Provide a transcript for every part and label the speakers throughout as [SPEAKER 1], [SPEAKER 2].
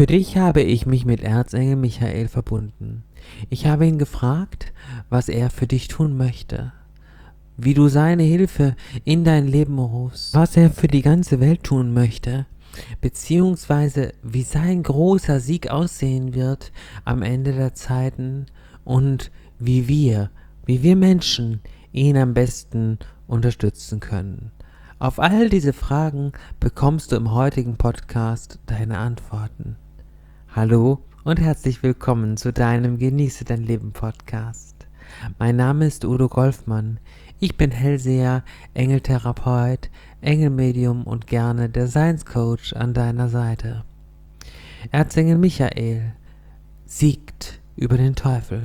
[SPEAKER 1] Für dich habe ich mich mit Erzengel Michael verbunden. Ich habe ihn gefragt, was er für dich tun möchte, wie du seine Hilfe in dein Leben rufst, was er für die ganze Welt tun möchte, beziehungsweise wie sein großer Sieg aussehen wird am Ende der Zeiten und wie wir Menschen ihn am besten unterstützen können. Auf all diese Fragen bekommst du im heutigen Podcast deine Antworten. Hallo und herzlich willkommen zu deinem Genieße dein Leben Podcast. Mein Name ist Udo Golfmann. Ich bin Hellseher, Engeltherapeut, Engelmedium und gerne der Seinscoach an deiner Seite. Erzengel Michael siegt über den Teufel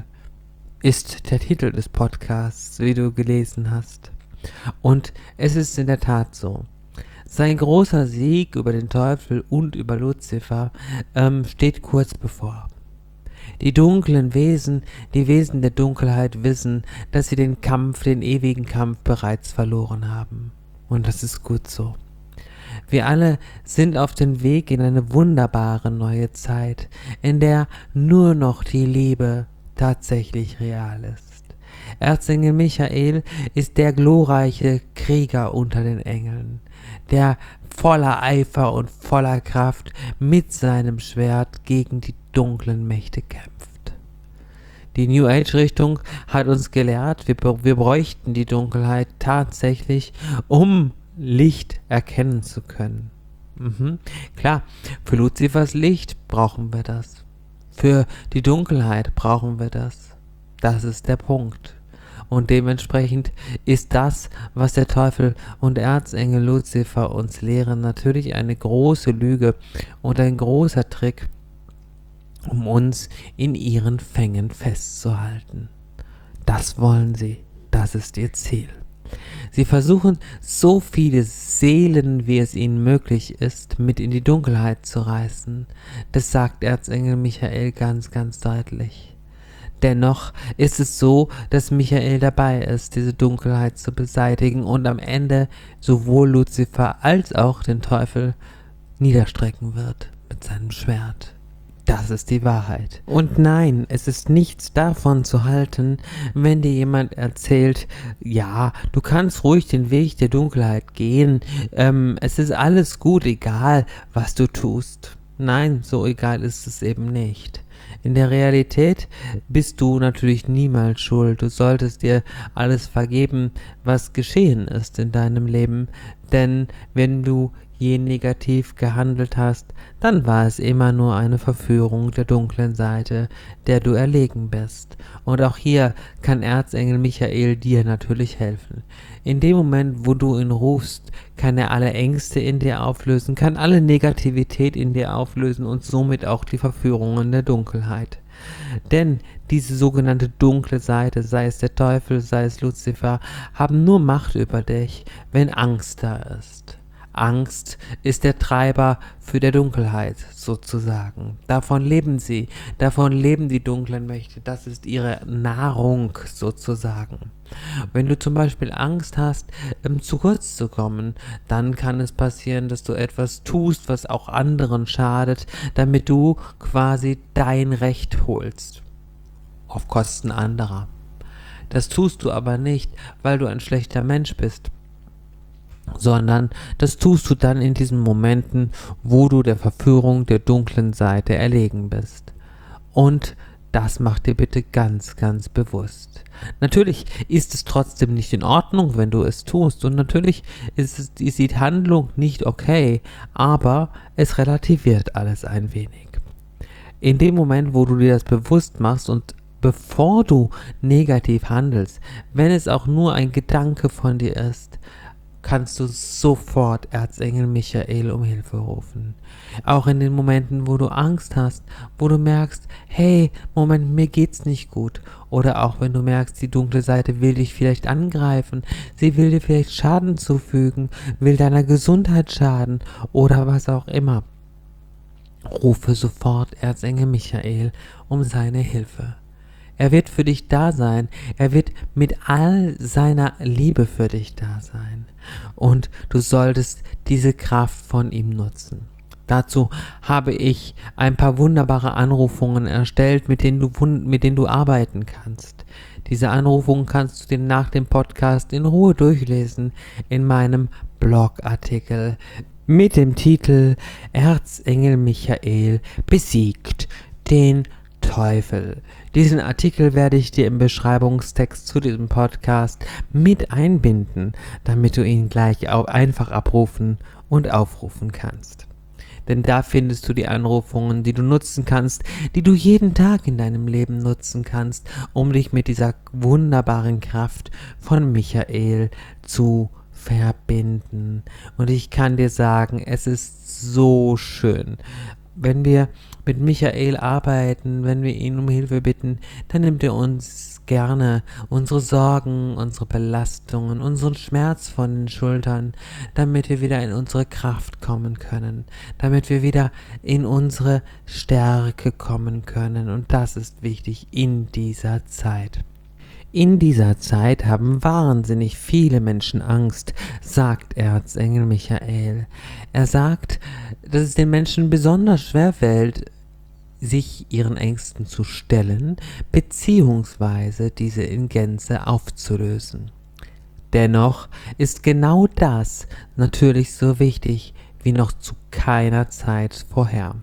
[SPEAKER 1] ist der Titel des Podcasts, wie du gelesen hast. Und es ist in der Tat so. Sein großer Sieg über den Teufel und über Luzifer steht kurz bevor. Die dunklen Wesen, die Wesen der Dunkelheit wissen, dass sie den Kampf, den ewigen Kampf bereits verloren haben. Und das ist gut so. Wir alle sind auf dem Weg in eine wunderbare neue Zeit, in der nur noch die Liebe tatsächlich real ist. Erzengel Michael ist der glorreiche Krieger unter den Engeln, der voller Eifer und voller Kraft mit seinem Schwert gegen die dunklen Mächte kämpft. Die New Age Richtung hat uns gelehrt, wir bräuchten die Dunkelheit tatsächlich, um Licht erkennen zu können. Klar, für Luzifers Licht brauchen wir das. Für die Dunkelheit brauchen wir das. Das ist der Punkt. Und dementsprechend ist das, was der Teufel und Erzengel Luzifer uns lehren, natürlich eine große Lüge und ein großer Trick, um uns in ihren Fängen festzuhalten. Das wollen sie. Das ist ihr Ziel. Sie versuchen, so viele Seelen, wie es ihnen möglich ist, mit in die Dunkelheit zu reißen. Das sagt Erzengel Michael ganz, ganz deutlich. Dennoch ist es so, dass Michael dabei ist, diese Dunkelheit zu beseitigen und am Ende sowohl Luzifer als auch den Teufel niederstrecken wird mit seinem Schwert. Das ist die Wahrheit. Und nein, es ist nichts davon zu halten, wenn dir jemand erzählt, ja, du kannst ruhig den Weg der Dunkelheit gehen, es ist alles gut, egal was du tust. Nein, so egal ist es eben nicht. In der Realität bist du natürlich niemals schuld. Du solltest dir alles vergeben, was geschehen ist in deinem Leben, denn wenn du je negativ gehandelt hast, dann war es immer nur eine Verführung der dunklen Seite, der du erlegen bist. Und auch hier kann Erzengel Michael dir natürlich helfen. In dem Moment, wo du ihn rufst, kann er alle Ängste in dir auflösen, kann alle Negativität in dir auflösen und somit auch die Verführungen der Dunkelheit. Denn diese sogenannte dunkle Seite, sei es der Teufel, sei es Luzifer, haben nur Macht über dich, wenn Angst da ist. Angst ist der Treiber für die Dunkelheit, sozusagen. Davon leben sie, davon leben die dunklen Mächte, das ist ihre Nahrung, sozusagen. Wenn du zum Beispiel Angst hast, zu kurz zu kommen, dann kann es passieren, dass du etwas tust, was auch anderen schadet, damit du quasi dein Recht holst, auf Kosten anderer. Das tust du aber nicht, weil du ein schlechter Mensch bist, sondern das tust du dann in diesen Momenten, wo du der Verführung der dunklen Seite erlegen bist. Und das mach dir bitte ganz, ganz bewusst. Natürlich ist es trotzdem nicht in Ordnung, wenn du es tust, und natürlich ist die Handlung nicht okay, aber es relativiert alles ein wenig. In dem Moment, wo du dir das bewusst machst und bevor du negativ handelst, wenn es auch nur ein Gedanke von dir ist, kannst du sofort Erzengel Michael um Hilfe rufen. Auch in den Momenten, wo du Angst hast, wo du merkst, hey, Moment, mir geht's nicht gut. Oder auch wenn du merkst, die dunkle Seite will dich vielleicht angreifen, sie will dir vielleicht Schaden zufügen, will deiner Gesundheit schaden oder was auch immer. Rufe sofort Erzengel Michael um seine Hilfe. Er wird für dich da sein. Er wird mit all seiner Liebe für dich da sein. Und du solltest diese Kraft von ihm nutzen. Dazu habe ich ein paar wunderbare Anrufungen erstellt, mit denen du arbeiten kannst. Diese Anrufungen kannst du dir nach dem Podcast in Ruhe durchlesen in meinem Blogartikel mit dem Titel Erzengel Michael besiegt den Teufel. Diesen Artikel werde ich dir im Beschreibungstext zu diesem Podcast mit einbinden, damit du ihn gleich auch einfach abrufen und aufrufen kannst. Denn da findest du die Anrufungen, die du nutzen kannst, die du jeden Tag in deinem Leben nutzen kannst, um dich mit dieser wunderbaren Kraft von Michael zu verbinden. Und ich kann dir sagen, es ist so schön. Wenn wir mit Michael arbeiten, wenn wir ihn um Hilfe bitten, dann nimmt er uns gerne unsere Sorgen, unsere Belastungen, unseren Schmerz von den Schultern, damit wir wieder in unsere Kraft kommen können, damit wir wieder in unsere Stärke kommen können. Und das ist wichtig in dieser Zeit. In dieser Zeit haben wahnsinnig viele Menschen Angst, sagt Erzengel Michael. Er sagt, dass es den Menschen besonders schwer fällt, sich ihren Ängsten zu stellen, beziehungsweise diese in Gänze aufzulösen. Dennoch ist genau das natürlich so wichtig wie noch zu keiner Zeit vorher.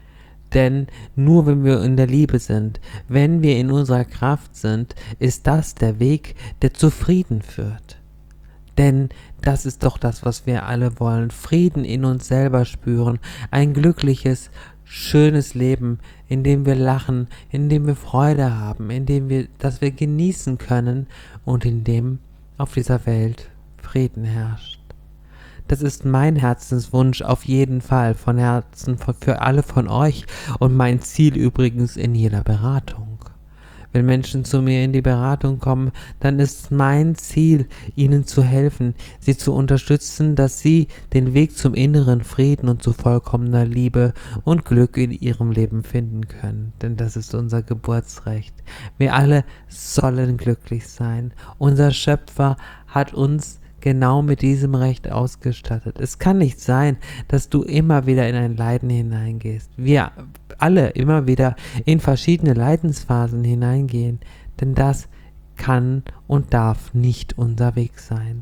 [SPEAKER 1] Denn nur wenn wir in der Liebe sind, wenn wir in unserer Kraft sind, ist das der Weg, der zu Frieden führt. Denn das ist doch das, was wir alle wollen. Frieden in uns selber spüren, ein glückliches, schönes Leben, in dem wir lachen, in dem wir Freude haben, dass wir genießen können und in dem auf dieser Welt Frieden herrscht. Das ist mein Herzenswunsch auf jeden Fall, von Herzen für alle von euch und mein Ziel übrigens in jeder Beratung. Wenn Menschen zu mir in die Beratung kommen, dann ist mein Ziel, ihnen zu helfen, sie zu unterstützen, dass sie den Weg zum inneren Frieden und zu vollkommener Liebe und Glück in ihrem Leben finden können. Denn das ist unser Geburtsrecht. Wir alle sollen glücklich sein. Unser Schöpfer hat uns genau mit diesem Recht ausgestattet. Es kann nicht sein, dass du immer wieder in ein Leiden hineingehst. Wir alle immer wieder in verschiedene Leidensphasen hineingehen, denn das kann und darf nicht unser Weg sein.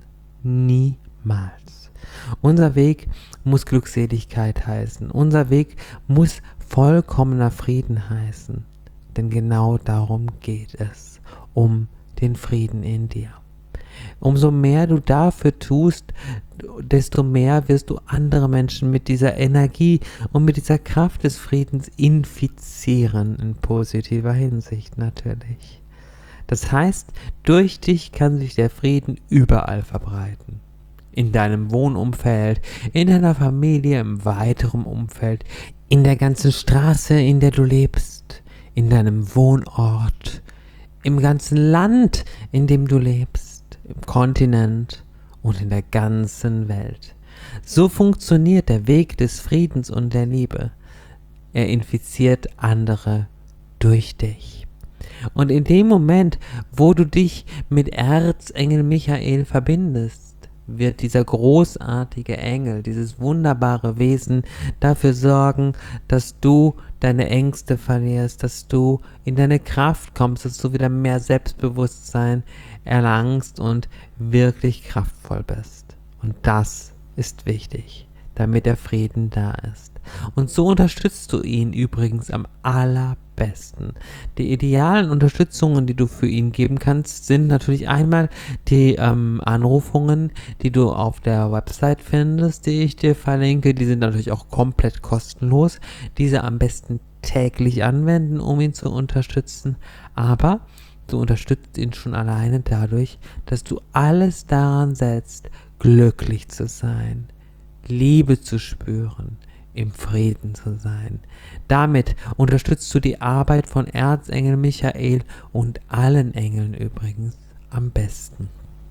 [SPEAKER 1] Niemals. Unser Weg muss Glückseligkeit heißen. Unser Weg muss vollkommener Frieden heißen. Denn genau darum geht es, um den Frieden in dir. Umso mehr du dafür tust, desto mehr wirst du andere Menschen mit dieser Energie und mit dieser Kraft des Friedens infizieren, in positiver Hinsicht natürlich. Das heißt, durch dich kann sich der Frieden überall verbreiten. In deinem Wohnumfeld, in deiner Familie, im weiteren Umfeld, in der ganzen Straße, in der du lebst, in deinem Wohnort, im ganzen Land, in dem du lebst, im Kontinent und in der ganzen Welt. So funktioniert der Weg des Friedens und der Liebe. Er infiziert andere durch dich. Und in dem Moment, wo du dich mit Erzengel Michael verbindest, wird dieser großartige Engel, dieses wunderbare Wesen dafür sorgen, dass du deine Ängste verlierst, dass du in deine Kraft kommst, dass du wieder mehr Selbstbewusstsein erlangst und wirklich kraftvoll bist. Und das ist wichtig, damit der Frieden da ist. Und so unterstützt du ihn übrigens am allerbesten. Die idealen Unterstützungen, die du für ihn geben kannst, sind natürlich einmal die Anrufungen, die du auf der Website findest, die ich dir verlinke. Die sind natürlich auch komplett kostenlos. Diese am besten täglich anwenden, um ihn zu unterstützen. Aber du unterstützt ihn schon alleine dadurch, dass du alles daran setzt, glücklich zu sein, Liebe zu spüren, im Frieden zu sein. Damit unterstützt du die Arbeit von Erzengel Michael und allen Engeln übrigens am besten.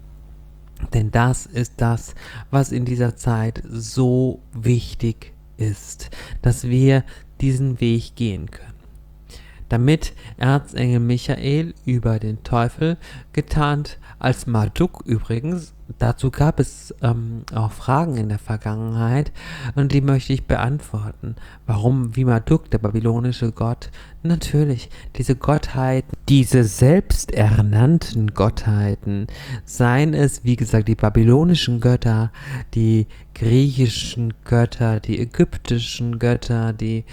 [SPEAKER 1] Denn das ist das, was in dieser Zeit so wichtig ist, dass wir diesen Weg gehen können. damit Erzengel Michael über den Teufel getarnt als Marduk übrigens. Dazu gab es auch Fragen in der Vergangenheit und die möchte ich beantworten. Warum, wie Marduk, der babylonische Gott? Natürlich, diese Gottheiten, diese selbsternannten Gottheiten, seien es, wie gesagt, die babylonischen Götter, die griechischen Götter, die ägyptischen Götter, die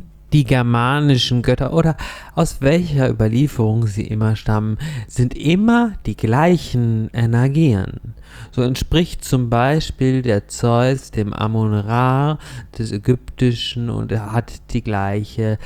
[SPEAKER 1] germanischen Götter oder aus welcher Überlieferung sie immer stammen, sind immer die gleichen Energien. So entspricht zum Beispiel der Zeus dem Amun-Ra des Ägyptischen und er hat die gleiche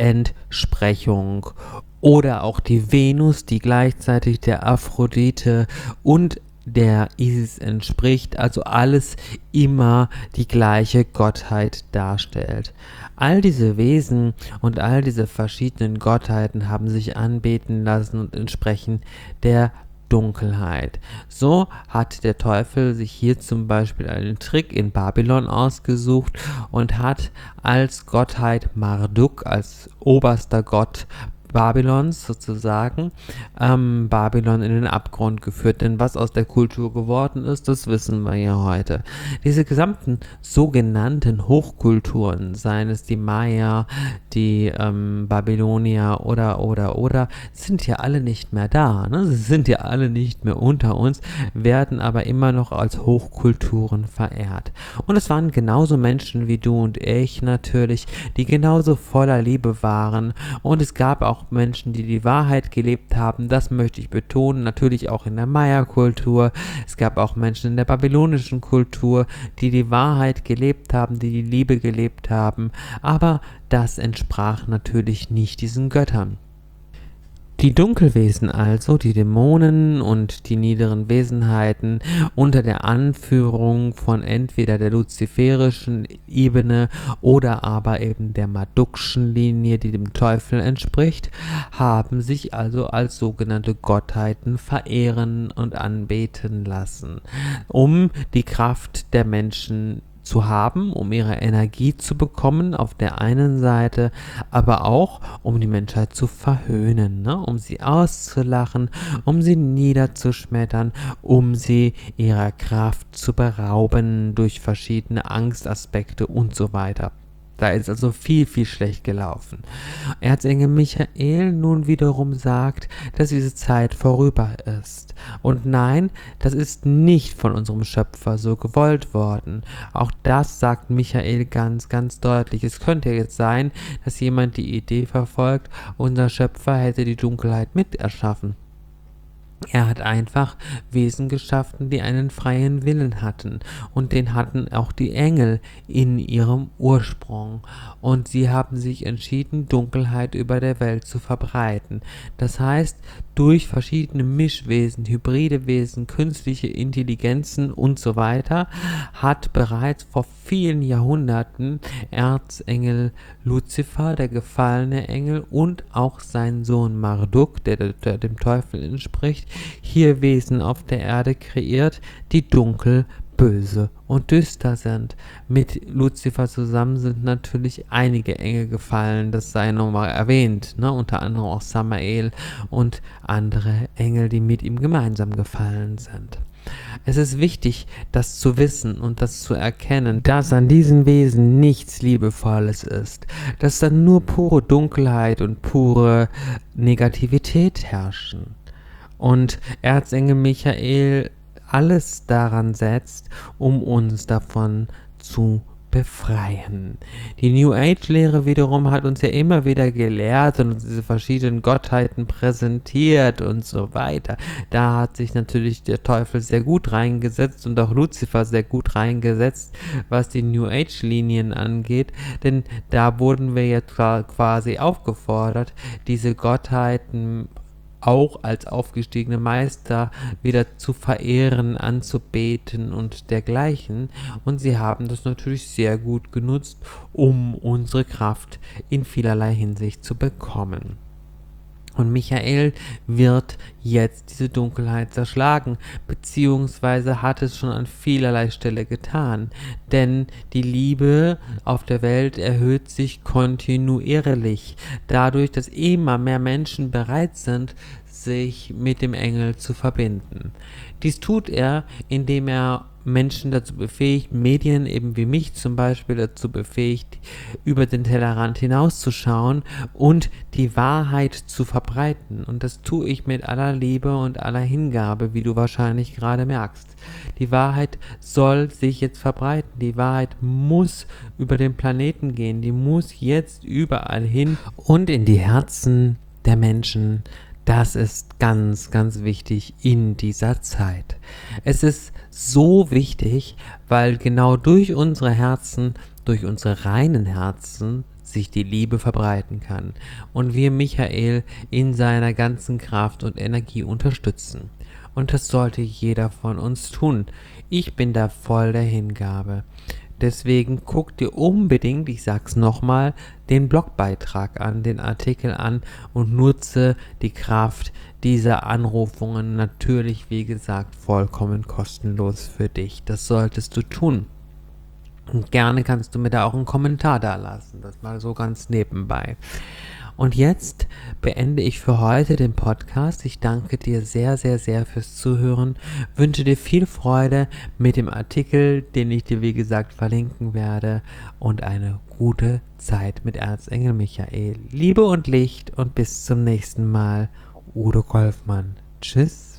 [SPEAKER 1] Entsprechung. Oder auch die Venus, die gleichzeitig der Aphrodite und der Isis entspricht, also alles immer die gleiche Gottheit darstellt. All diese Wesen und all diese verschiedenen Gottheiten haben sich anbeten lassen und entsprechen der Dunkelheit. So hat der Teufel sich hier zum Beispiel einen Trick in Babylon ausgesucht und hat als Gottheit Marduk, als oberster Gott Babylons sozusagen, Babylon in den Abgrund geführt. Denn was aus der Kultur geworden ist, das wissen wir ja heute. Diese gesamten sogenannten Hochkulturen, seien es die Maya, die Babylonier oder, sind ja alle nicht mehr da. Ne? Sie sind ja alle nicht mehr unter uns, werden aber immer noch als Hochkulturen verehrt. Und es waren genauso Menschen wie du und ich natürlich, die genauso voller Liebe waren. Und es gab auch Menschen, die die Wahrheit gelebt haben, das möchte ich betonen, natürlich auch in der Maya-Kultur. Es gab auch Menschen in der babylonischen Kultur, die die Wahrheit gelebt haben, die die Liebe gelebt haben, aber das entsprach natürlich nicht diesen Göttern. Die Dunkelwesen also, die Dämonen und die niederen Wesenheiten unter der Anführung von entweder der luziferischen Ebene oder aber eben der Mardukschen Linie, die dem Teufel entspricht, haben sich also als sogenannte Gottheiten verehren und anbeten lassen, um die Kraft der Menschen zu haben, um ihre Energie zu bekommen auf der einen Seite, aber auch um die Menschheit zu verhöhnen, ne? Um sie auszulachen, um sie niederzuschmettern, um sie ihrer Kraft zu berauben durch verschiedene Angstaspekte und so weiter. Da ist also viel, viel schlecht gelaufen. Erzengel Michael nun wiederum sagt, dass diese Zeit vorüber ist. Und nein, das ist nicht von unserem Schöpfer so gewollt worden. Auch das sagt Michael ganz, ganz deutlich. Es könnte jetzt sein, dass jemand die Idee verfolgt, unser Schöpfer hätte die Dunkelheit mit erschaffen. Er hat einfach Wesen geschaffen, die einen freien Willen hatten. Und den hatten auch die Engel in ihrem Ursprung. Und sie haben sich entschieden, Dunkelheit über der Welt zu verbreiten. Das heißt, durch verschiedene Mischwesen, hybride Wesen, künstliche Intelligenzen und so weiter, hat bereits vor vielen Jahrhunderten Erzengel Luzifer, der gefallene Engel, und auch sein Sohn Marduk, der dem Teufel entspricht, hier Wesen auf der Erde kreiert, die dunkel, böse und düster sind. Mit Luzifer zusammen sind natürlich einige Engel gefallen, das sei nochmal erwähnt, ne? Unter anderem auch Samael und andere Engel, die mit ihm gemeinsam gefallen sind. Es ist wichtig, das zu wissen und das zu erkennen, dass an diesen Wesen nichts Liebevolles ist, dass dann nur pure Dunkelheit und pure Negativität herrschen. Und Erzengel Michael alles daran setzt, um uns davon zu befreien. Die New Age-Lehre wiederum hat uns ja immer wieder gelehrt und uns diese verschiedenen Gottheiten präsentiert und so weiter. Da hat sich natürlich der Teufel sehr gut reingesetzt und auch Luzifer sehr gut reingesetzt, was die New Age-Linien angeht, denn da wurden wir jetzt quasi aufgefordert, diese Gottheiten auch als aufgestiegene Meister wieder zu verehren, anzubeten und dergleichen. Und sie haben das natürlich sehr gut genutzt, um unsere Kraft in vielerlei Hinsicht zu bekommen. Und Michael wird jetzt diese Dunkelheit zerschlagen, beziehungsweise hat es schon an vielerlei Stelle getan. Denn die Liebe auf der Welt erhöht sich kontinuierlich, dadurch, dass immer mehr Menschen bereit sind, sich mit dem Engel zu verbinden. Dies tut er, indem er Menschen dazu befähigt, Medien eben wie mich zum Beispiel dazu befähigt, über den Tellerrand hinauszuschauen und die Wahrheit zu verbreiten. Und das tue ich mit aller Liebe und aller Hingabe, wie du wahrscheinlich gerade merkst. Die Wahrheit soll sich jetzt verbreiten. Die Wahrheit muss über den Planeten gehen. Die muss jetzt überall hin und in die Herzen der Menschen. Das ist ganz, ganz wichtig in dieser Zeit. Es ist so wichtig, weil genau durch unsere Herzen, durch unsere reinen Herzen sich die Liebe verbreiten kann und wir Michael in seiner ganzen Kraft und Energie unterstützen. Und das sollte jeder von uns tun. Ich bin da voll der Hingabe. Deswegen guck dir unbedingt, ich sag's nochmal, den Blogbeitrag an, den Artikel an und nutze die Kraft dieser Anrufungen natürlich, wie gesagt, vollkommen kostenlos für dich. Das solltest du tun. Und gerne kannst du mir da auch einen Kommentar da lassen, das mal so ganz nebenbei. Und jetzt beende ich für heute den Podcast. Ich danke dir sehr, sehr, sehr fürs Zuhören. Wünsche dir viel Freude mit dem Artikel, den ich dir, wie gesagt, verlinken werde. Und eine gute Zeit mit Erzengel Michael. Liebe und Licht und bis zum nächsten Mal. Udo Golfmann. Tschüss.